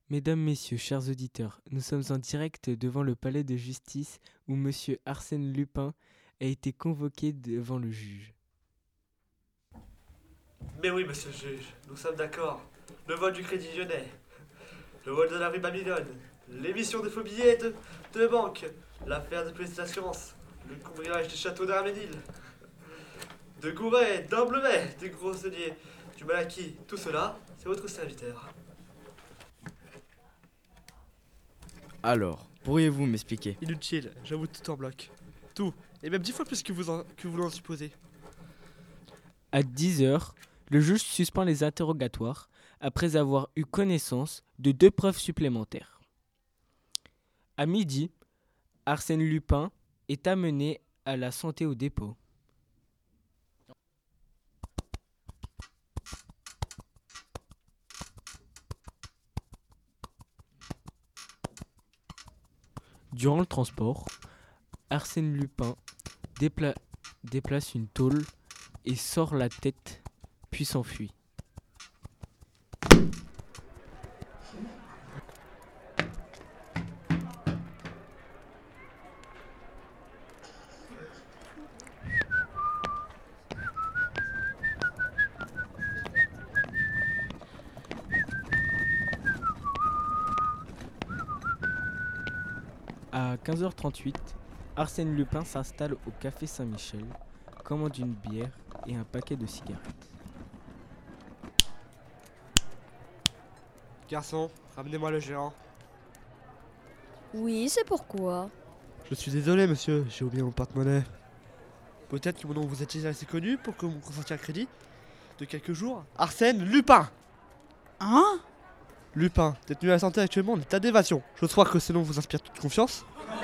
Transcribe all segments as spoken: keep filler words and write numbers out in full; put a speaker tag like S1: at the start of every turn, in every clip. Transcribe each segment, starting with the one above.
S1: Mesdames, Messieurs, chers auditeurs, nous sommes en direct devant le palais de justice où Monsieur Arsène Lupin a été convoqué devant le juge.
S2: Mais oui, monsieur le juge, nous sommes d'accord. Le vol du Crédit Lyonnais, le vol de la rue Babylone, l'émission des faux billets de, de banque, l'affaire de police d'assurance, le cambriolage du château d'Arménil, de Gouret, d'Amblemet, du Grosselier, du Malaquis, tout cela, c'est votre serviteur.
S3: Alors, pourriez-vous m'expliquer?
S2: Inutile, j'avoue tout en bloc. Tout, et même dix fois plus que vous en, que vous l'en supposez.
S1: À dix heures, le juge suspend les interrogatoires après avoir eu connaissance de deux preuves supplémentaires. À midi, Arsène Lupin est amené à la santé au dépôt. Durant le transport, Arsène Lupin dépla- déplace une tôle et sort la tête, puis s'enfuit. À quinze heures trente-huit, Arsène Lupin s'installe au café Saint-Michel, commande une bière et un paquet de cigarettes.
S2: Garçon, ramenez-moi le gérant.
S4: Oui, c'est pourquoi.
S2: Je suis désolé, monsieur, j'ai oublié mon porte-monnaie. Peut-être que mon nom vous est assez connu pour que vous consentiez un crédit de quelques jours. Arsène Lupin.
S4: Hein?
S2: Lupin, détenu à la santé actuellement en état d'évasion. J'ose croire que ce nom vous inspire toute confiance.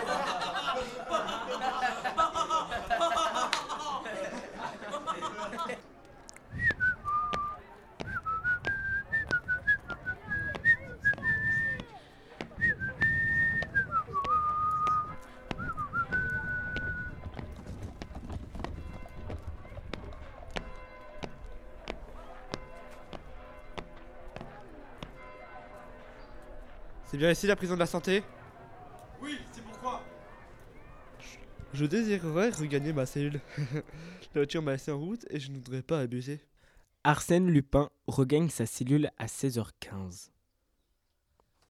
S2: C'est bien ici la prison de la santé?
S5: Oui, c'est pourquoi?
S2: Je désirerais regagner ma cellule. La voiture m'a laissé en route et je ne voudrais pas abuser.
S1: Arsène Lupin regagne sa cellule à seize heures quinze.